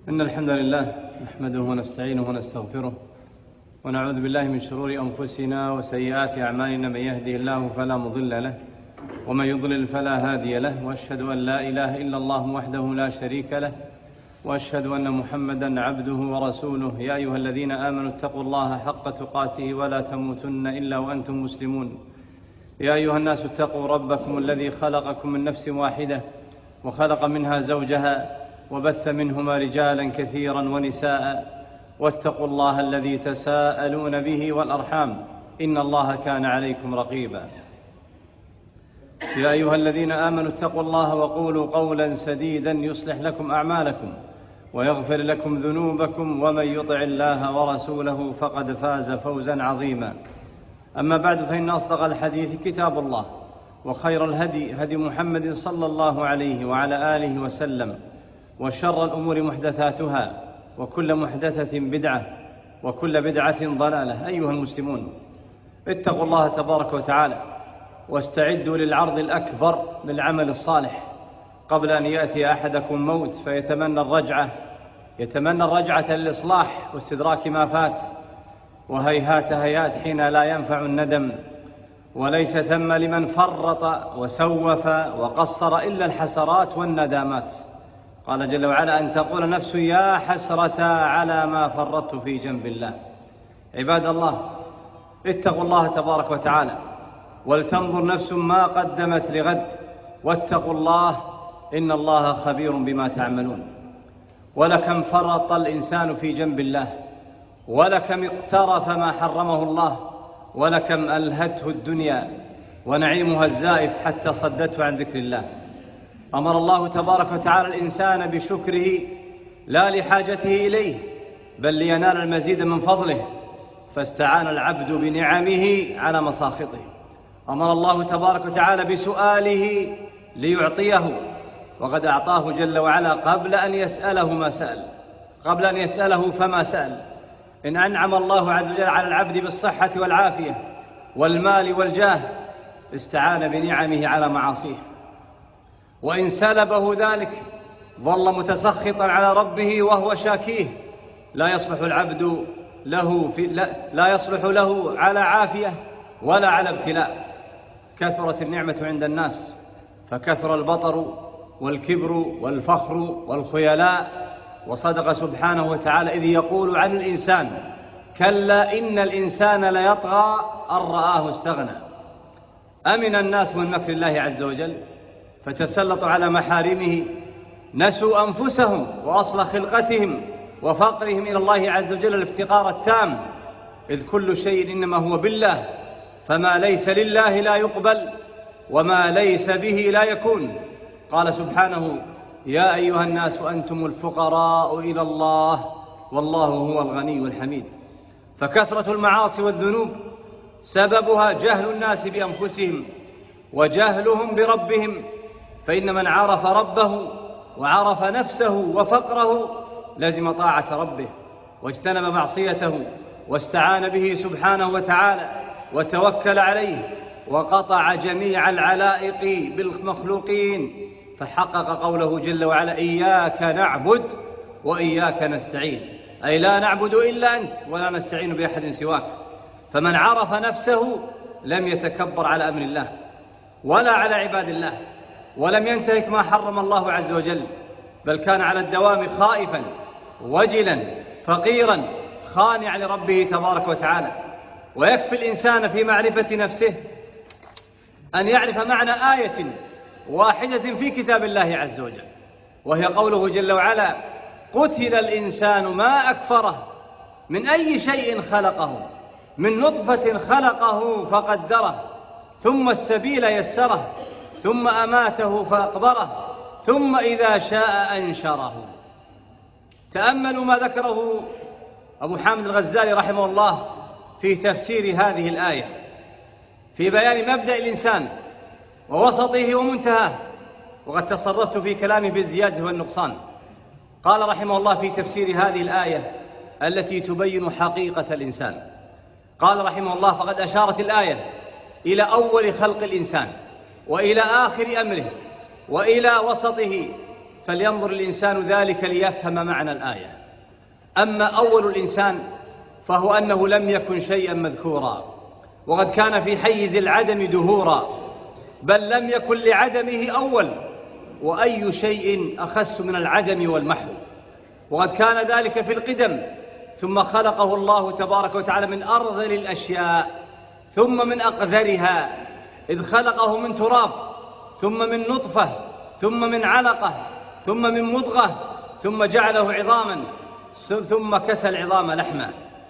إن الحمد لله نحمده ونستعينه ونستغفره ونعوذ بالله من شرور أنفسنا وسيئات أعمالنا. من يهده الله فلا مضل له ومن يضلل فلا هادي له، وأشهد أن لا إله إلا الله وحده لا شريك له، وأشهد أن محمدا عبده ورسوله. يا أيها الذين آمنوا اتقوا الله حق تقاته ولا تموتن إلا وأنتم مسلمون. يا أيها الناس اتقوا ربكم الذي خلقكم من نفس واحدة وخلق منها زوجها وبث منهما رجالا كثيرا ونساء، واتقوا الله الذي تساءلون به والأرحام إن الله كان عليكم رقيبا. يا أيها الذين آمنوا اتقوا الله وقولوا قولا سديدا يصلح لكم أعمالكم ويغفر لكم ذنوبكم، ومن يطع الله ورسوله فقد فاز فوزا عظيما. أما بعد، فإن أصدق الحديث كتاب الله، وخير الهدي هدي محمد صلى الله عليه وعلى آله وسلم، وشر الأمور محدثاتها، وكل محدثة بدعة، وكل بدعة ضلالة. أيها المسلمون، اتقوا الله تبارك وتعالى واستعدوا للعرض الأكبر للعمل الصالح قبل أن يأتي أحدكم موت فيتمنى الرجعة للإصلاح واستدراك ما فات، وهيهات هيات حين لا ينفع الندم، وليس ثم لمن فرط وسوف وقصر إلا الحسرات والندامات. قال جل وعلا: أن تقول نفس يا حسرة على ما فرطت في جنب الله. عباد الله، اتقوا الله تبارك وتعالى ولتنظر نفس ما قدمت لغد، واتقوا الله إن الله خبير بما تعملون. ولكم فرط الإنسان في جنب الله، ولكم اقترف ما حرمه الله، ولكم ألهته الدنيا ونعيمها الزائف حتى صدته عن ذكر الله. أمر الله تبارك وتعالى الإنسان بشكره لا لحاجته إليه، بل لينال المزيد من فضله، فاستعان العبد بنعمه على مساخطه. أمر الله تبارك وتعالى بسؤاله ليعطيه، وقد أعطاه جل وعلا قبل أن يسأله ما سأل، قبل أن يسأله فما سأل. إن أنعم الله عز وجل على العبد بالصحة والعافية والمال والجاه، استعان بنعمه على معاصيه، وإن سلبه ذلك ظل متسخطا على ربه وهو شاكيه. لا يصلح له على عافية ولا على ابتلاء. كثرت النعمة عند الناس، فكثر البطر والكبر والفخر والخيلاء. وصدق سبحانه وتعالى إذ يقول عن الإنسان: كلا إن الإنسان ليطغى أن رآه استغنى. أمن الناس من مكر الله عز وجل فتسلطوا على محارمه، نسوا أنفسهم وأصل خلقتهم وفقرهم إلى الله عز وجل الافتقار التام، إذ كل شيء إنما هو بالله، فما ليس لله لا يقبل، وما ليس به لا يكون. قال سبحانه: يا أيها الناس أنتم الفقراء إلى الله والله هو الغني الحميد. فكثرة المعاصي والذنوب سببها جهل الناس بأنفسهم وجهلهم بربهم، فإن من عرف ربه وعرف نفسه وفقره لزم طاعة ربه واجتنب معصيته، واستعان به سبحانه وتعالى وتوكل عليه، وقطع جميع العلائق بالمخلوقين، فحقق قوله جل وعلا: إياك نعبد وإياك نستعين، أي لا نعبد إلا أنت ولا نستعين بأحد سواك. فمن عرف نفسه لم يتكبر على أمر الله ولا على عباد الله، ولم ينتهك ما حرم الله عز وجل، بل كان على الدوام خائفا وجلا فقيرا خانعا لربه تبارك وتعالى. ويكفي الإنسان في معرفة نفسه أن يعرف معنى آية واحدة في كتاب الله عز وجل، وهي قوله جل وعلا: قتل الإنسان ما أكفره من أي شيء خلقه، من نطفة خلقه فقدره، ثم السبيل يسره، ثم أماته فأقبره، ثم إذا شاء أنشره. تأملوا ما ذكره أبو حامد الغزالي رحمه الله في تفسير هذه الآية، في بيان مبدأ الإنسان ووسطه ومنتهاه، وقد تصرفت في كلامي بالزيادة والنقصان. قال رحمه الله في تفسير هذه الآية التي تبين حقيقة الإنسان، قال رحمه الله: فقد أشارت الآية إلى أول خلق الإنسان، وإلى آخر أمره، وإلى وسطه، فلينظر الإنسان ذلك ليفهم معنى الآية. أما أول الإنسان فهو أنه لم يكن شيئا مذكورا، وقد كان في حيز العدم دهورا، بل لم يكن لعدمه أول، وأي شيء أخس من العدم والمحو. وقد كان ذلك في القدم، ثم خلقه الله تبارك وتعالى من أرذل الأشياء ثم من أقذرها، إذ خلقه من تراب، ثم من نطفة، ثم من علقة، ثم من مضغة، ثم جعله عظاما، ثم كسى العظام لحما.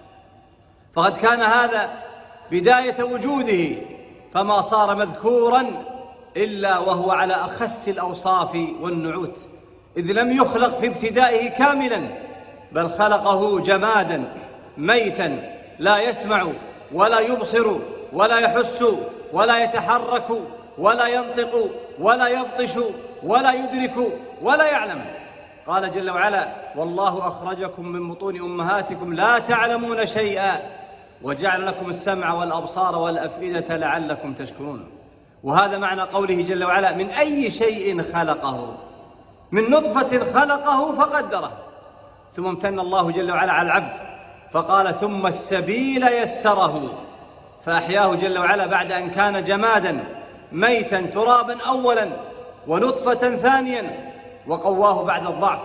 فقد كان هذا بداية وجوده، فما صار مذكورا إلا وهو على أخس الأوصاف والنعوت، إذ لم يخلق في ابتدائه كاملا، بل خلقه جمادا ميتا لا يسمع ولا يبصر ولا يحس ولا يتحرك ولا ينطق ولا يبطش ولا يدرك ولا يعلم. قال جل وعلا: والله أخرجكم من بطون أمهاتكم لا تعلمون شيئا وجعل لكم السمع والأبصار والأفئدة لعلكم تشكرون. وهذا معنى قوله جل وعلا: من أي شيء خلقه، من نطفة خلقه فقدره. ثم امتن الله جل وعلا على العبد فقال: ثم السبيل يسره، فأحياه جل وعلا بعد أن كان جمادا ميتا ترابا أولا ونطفة ثانيا، وقواه بعد الضعف،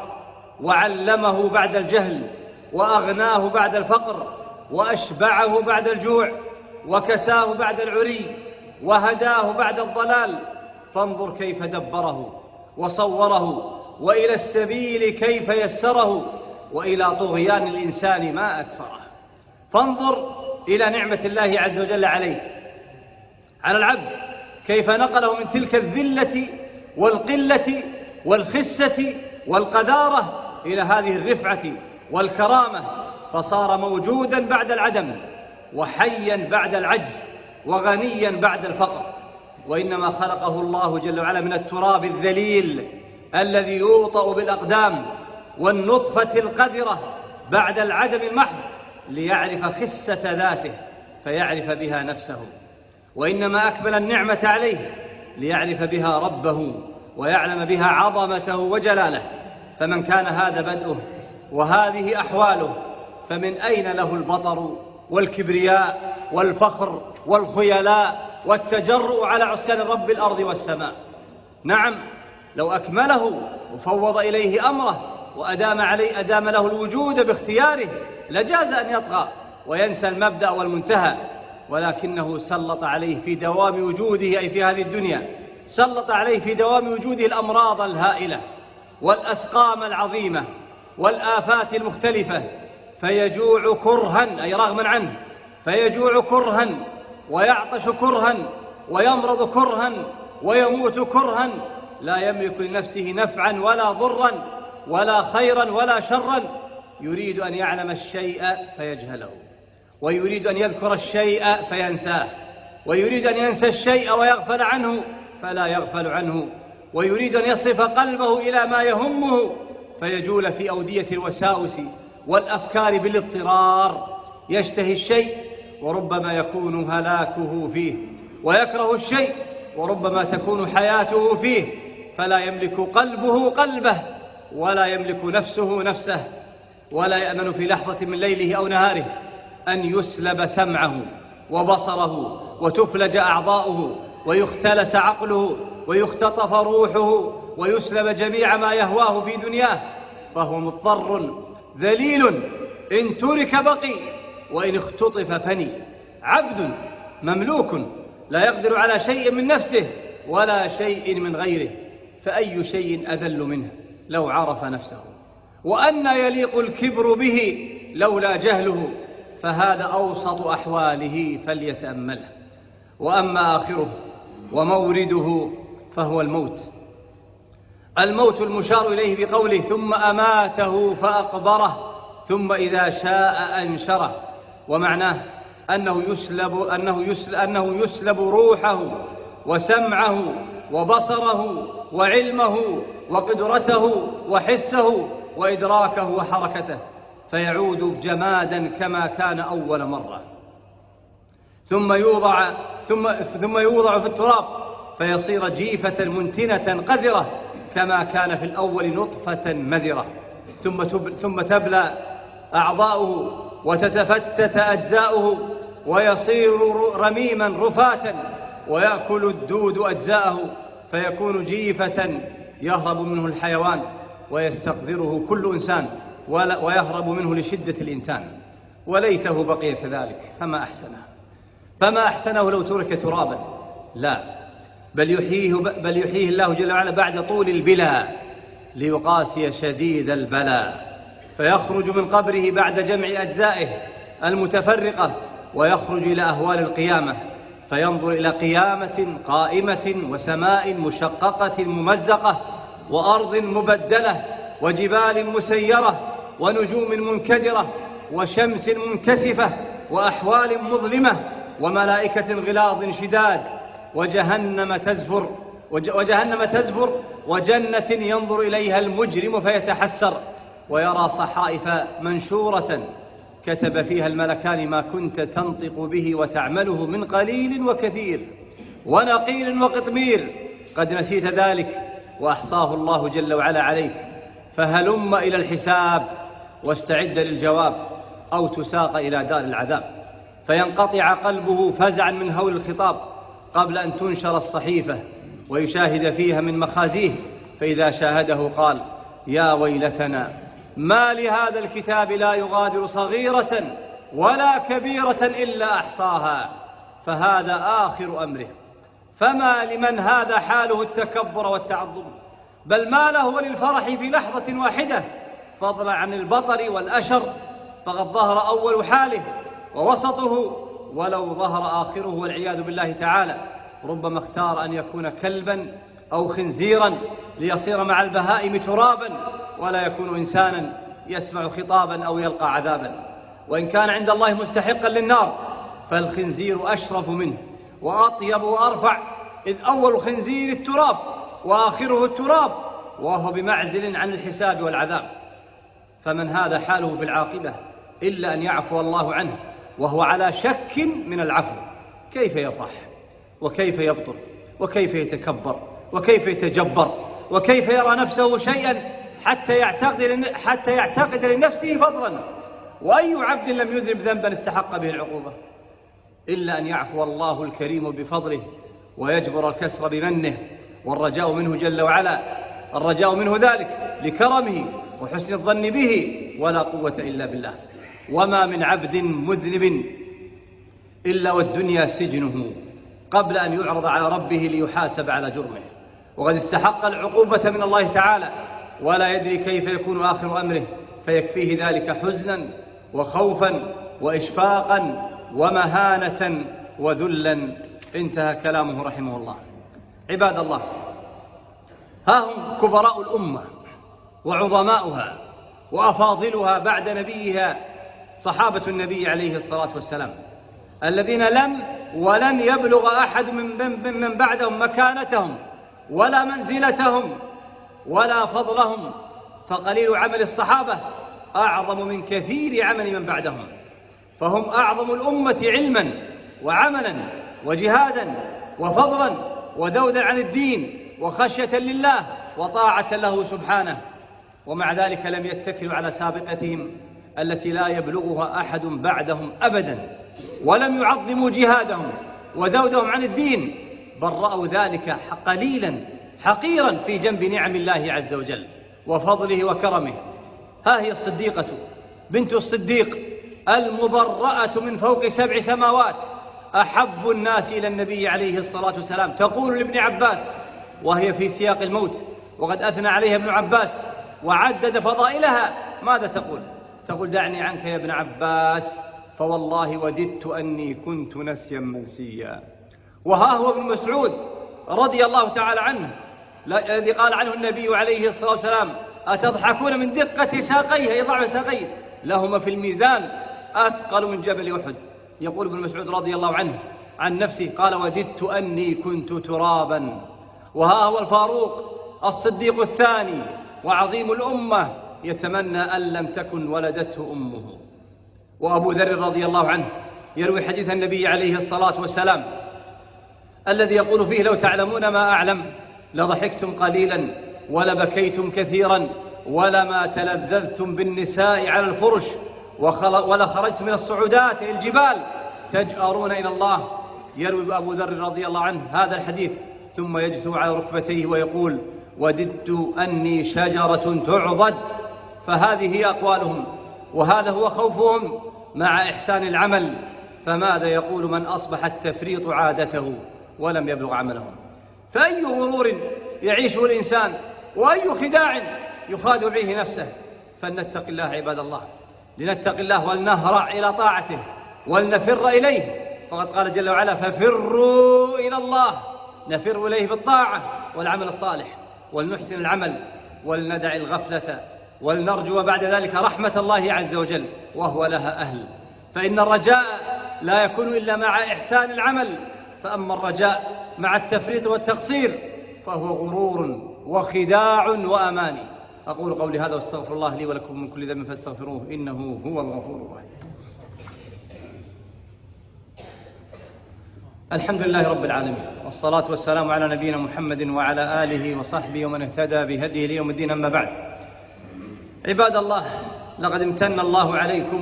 وعلمه بعد الجهل، وأغناه بعد الفقر، وأشبعه بعد الجوع، وكساه بعد العري، وهداه بعد الضلال. فانظر كيف دبره وصوره، وإلى السبيل كيف يسره، وإلى طغيان الإنسان ما أكفره. فانظر إلى نعمة الله عز وجل عليه على العبد، كيف نقله من تلك الذلة والقلة والخسة والقذارة إلى هذه الرفعة والكرامة، فصار موجودا بعد العدم، وحيا بعد العجز، وغنيا بعد الفقر. وإنما خلقه الله جل وعلا من التراب الذليل الذي يوطأ بالأقدام، والنطفة القذرة بعد العدم المحض، ليعرف خسة ذاته فيعرف بها نفسه. وإنما أكمل النعمة عليه ليعرف بها ربه ويعلم بها عظمته وجلاله. فمن كان هذا بدءه وهذه أحواله، فمن أين له البطر والكبرياء والفخر والخيلاء والتجرؤ على عصيان رب الأرض والسماء؟ نعم، لو أكمله وفوض إليه أمره أدام له الوجود باختياره لجاز أن يطغى وينسى المبدأ والمنتهى، ولكنه سلط عليه في دوام وجوده، أي في هذه الدنيا، سلط عليه في دوام وجوده الأمراض الهائلة والأسقام العظيمة والآفات المختلفة، فيجوع كرها، أي رغما عنه، فيجوع كرها، ويعطش كرها، ويمرض كرها، ويموت كرها، لا يملك لنفسه نفعا ولا ضرا ولا خيرا ولا شرا. يريد أن يعلم الشيء فيجهله، ويريد أن يذكر الشيء فينساه، ويريد أن ينسى الشيء ويغفل عنه فلا يغفل عنه، ويريد أن يصرف قلبه إلى ما يهمه فيجول في أودية الوساوس والأفكار بالاضطرار. يشتهي الشيء وربما يكون هلاكه فيه، ويكره الشيء وربما تكون حياته فيه، فلا يملك قلبه قلبه، ولا يملك نفسه نفسه، ولا يأمن في لحظة من ليله أو نهاره أن يسلب سمعه وبصره وتفلج أعضاؤه ويختلس عقله ويختطف روحه ويسلب جميع ما يهواه في دنياه، فهو مضطر ذليل، إن ترك بقي وإن اختطف فني. عبد مملوك لا يقدر على شيء من نفسه ولا شيء من غيره، فأي شيء أذل منه لو عرف نفسه؟ وأن يليق الكبر به لولا جهله، فهذا أوسط أحواله فليتأمله. وأما آخره ومورده فهو الموت، الموت المشار إليه بقوله: ثم أماته فأقبره ثم إذا شاء أنشره. ومعناه أنه يسلب روحه وسمعه وبصره وعلمه وقدرته وحسه وإدراكه وحركته، فيعود جمادا كما كان أول مرة، ثم يوضع في التراب فيصير جيفة منتنة قذرة كما كان في الأول نطفة مذرة ثم تبلى أعضاؤه وتتفتت أجزاؤه ويصير رميما رفاتا ويأكل الدود أجزاءه فيكون جيفة يهرب منه الحيوان ويستقذره كل إنسان ويهرب منه لشدة الإنتان. وليته بقي كذلك فما أحسنه لو ترك ترابا. لا، بل يحييه الله جل وعلا بعد طول البلا ليقاسي شديد البلاء، فيخرج من قبره بعد جمع أجزائه المتفرقة ويخرج إلى أهوال القيامة، فينظر إلى قيامة قائمة وسماء مشققة ممزقة وأرض مبدلة وجبال مسيرة ونجوم منكدرة وشمس منكسفة وأحوال مظلمة وملائكة غلاظ شداد وجهنم تزفر وجنة ينظر إليها المجرم فيتحسر ويرى صحائف منشورة كتب فيها الملكان ما كنت تنطق به وتعمله من قليل وكثير ونقيل وقطمير قد نسيت ذلك وأحصاه الله جل وعلا عليك، فهلم إلى الحساب واستعد للجواب أو تساق إلى دار العذاب. فينقطع قلبه فزعا من هول الخطاب قبل أن تنشر الصحيفة ويشاهد فيها من مخازيه، فإذا شاهده قال: يا ويلتنا ما لهذا الكتاب لا يغادر صغيرة ولا كبيرة إلا أحصاها، فهذا آخر أمره. فما لمن هذا حاله التكبر والتعظم، بل ما له للفرح في لحظة واحدة، فضلا عن البطر والأشر، فقد ظهر أول حاله ووسطه ولو ظهر آخره والعياذ بالله تعالى. ربما اختار أن يكون كلبا أو خنزيرا ليصير مع البهائم ترابا ولا يكون إنسانا يسمع خطابا أو يلقى عذابا. وإن كان عند الله مستحقا للنار فالخنزير أشرف منه وأطيب وأرفع، إذ أول خنزير التراب وآخره التراب وهو بمعزل عن الحساب والعذاب. فمن هذا حاله في العاقبة إلا أن يعفو الله عنه وهو على شك من العفو، كيف يفرح وكيف يبطر وكيف يتكبر وكيف يتجبر وكيف يرى نفسه شيئا حتى يعتقد لنفسه فضلا؟ وأي عبد لم يذنب ذنبا استحق به العقوبة؟ إلا أن يعفو الله الكريم بفضله ويجبر الكسر بمنه، والرجاء منه جل وعلا، الرجاء منه ذلك لكرمه وحسن الظن به، ولا قوة إلا بالله. وما من عبد مذنب إلا والدنيا سجنه قبل أن يعرض على ربه ليحاسب على جرمه، وقد استحق العقوبة من الله تعالى ولا يدري كيف يكون آخر أمره، فيكفيه ذلك حزنا وخوفا وإشفاقا ومهانة وذلا. انتهى كلامه رحمه الله. عباد الله، ها هم كبراء الأمة وعظماؤها وأفاضلها بعد نبيها صحابة النبي عليه الصلاة والسلام، الذين لم ولن يبلغ أحد من بعدهم مكانتهم ولا منزلتهم ولا فضلهم، فقليل عمل الصحابة أعظم من كثير عمل من بعدهم، فهم أعظم الأمة علما وعملا وجهادا وفضلا ودودا عن الدين وخشية لله وطاعة له سبحانه. ومع ذلك لم يتكلوا على سابقتهم التي لا يبلغها أحد بعدهم أبدا، ولم يعظموا جهادهم ودودهم عن الدين، بل رأوا ذلك قليلا حقيرا في جنب نعم الله عز وجل وفضله وكرمه. ها هي الصديقة بنت الصديق المبرأة من فوق 7 سماوات، أحب الناس إلى النبي عليه الصلاة والسلام، تقول لابن عباس وهي في سياق الموت وقد أثنى عليها ابن عباس وعدد فضائلها، ماذا تقول؟ تقول: دعني عنك يا ابن عباس فوالله وددت أني كنت نسيا منسيا. وها هو ابن مسعود رضي الله تعالى عنه الذي قال عنه النبي عليه الصلاة والسلام: أتضحكون من دقة ساقيه، يضع ساقيه لهما في الميزان أثقل من جبل أحد. يقول ابن مسعود رضي الله عنه عن نفسه قال: وددت أني كنت ترابا. وها هو الفاروق الصديق الثاني وعظيم الأمة يتمنى أن لم تكن ولدته أمه. وأبو ذر رضي الله عنه يروي حديث النبي عليه الصلاة والسلام الذي يقول فيه: لو تعلمون ما أعلم لضحكتم قليلا ولبكيتم كثيرا ولما تلذذتم بالنساء على الفرش ولخرجتم من الصعودات إلى الجبال تجأرون إلى الله. يروي أبو ذر رضي الله عنه هذا الحديث ثم يجثو على ركبتيه ويقول وددت أني شجرة تعضد. فهذه هي أقوالهم وهذا هو خوفهم مع إحسان العمل. فماذا يقول من أصبح التفريط عادته ولم يبلغ عملهم؟ فأي غرور يعيشه الإنسان وأي خداع يخادع به نفسه. فلنتق الله عباد الله، لنتق الله ولنهرع إلى طاعته ولنفر إليه. فقد قال جل وعلا ففروا إلى الله، نفر إليه بالطاعة والعمل الصالح ولنحسن العمل ولندع الغفلة ولنرجو بعد ذلك رحمة الله عز وجل وهو لها أهل. فإن الرجاء لا يكون إلا مع إحسان العمل، فأما الرجاء مع التفريط والتقصير فهو غرور وخداع وأماني. أقول قولي هذا واستغفر الله لي ولكم من كل ذنب فاستغفروه إنه هو الغفور الرحيم. الحمد لله رب العالمين، والصلاة والسلام على نبينا محمد وعلى آله وصحبه ومن اهتدى بهديه ليوم الدين. أما بعد، عباد الله، لقد امتن الله عليكم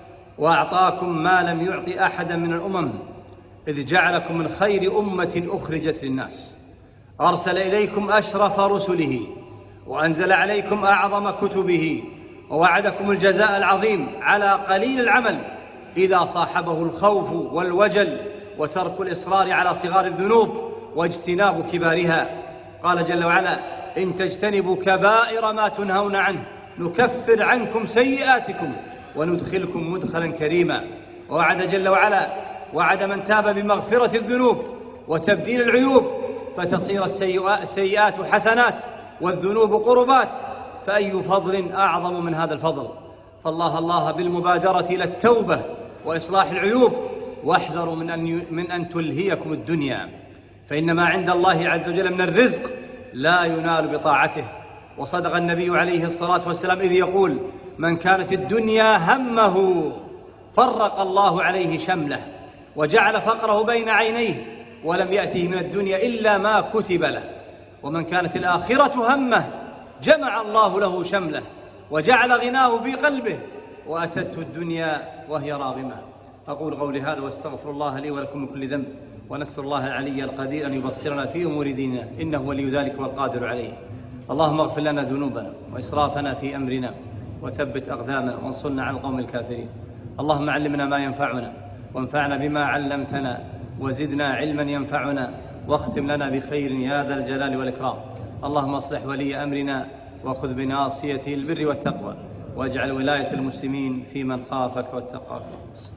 وأعطاكم ما لم يعط أحدا من الأمم، إذ جعلكم من خير أمة أخرجت للناس، أرسل إليكم أشرف رسله وأنزل عليكم أعظم كتبه، ووعدكم الجزاء العظيم على قليل العمل إذا صاحبه الخوف والوجل وترك الإصرار على صغار الذنوب واجتناب كبارها. قال جل وعلا إن تجتنبوا كبائر ما تنهون عنه نكفر عنكم سيئاتكم وندخلكم مدخلا كريما. ووعد جل وعلا وعد من تاب بمغفرة الذنوب وتبديل العيوب فتصير السيئات حسنات والذنوب قربات. فأي فضل أعظم من هذا الفضل؟ فالله الله بالمبادرة إلى التوبة وإصلاح العيوب، واحذروا من أن تلهيكم الدنيا، فإن ما عند الله عز وجل من الرزق لا ينال بطاعته. وصدق النبي عليه الصلاة والسلام إذ يقول من كانت الدنيا همه فرق الله عليه شمله وجعل فقره بين عينيه ولم يأته من الدنيا إلا ما كتب له، ومن كانت الآخرة همه جمع الله له شمله وجعل غناه في قلبه وأتته الدنيا وهي راغمة. أقول قولي هذا واستغفر الله لي ولكم من كل ذنب، ونسأل الله العلي القدير أن يبصرنا في أمور ديننا إنه ولي ذلك والقادر عليه. اللهم اغفر لنا ذنوبنا وإسرافنا في أمرنا وثبت أقدامنا وانصرنا على القوم الكافرين. اللهم علمنا ما ينفعنا وانفعنا بما علمتنا وزدنا علما ينفعنا واختم لنا بخير يا ذا الجلال والإكرام. اللهم اصلح ولي أمرنا وخذ بناصيته البر والتقوى واجعل ولاية المسلمين في من خافك واتقاك.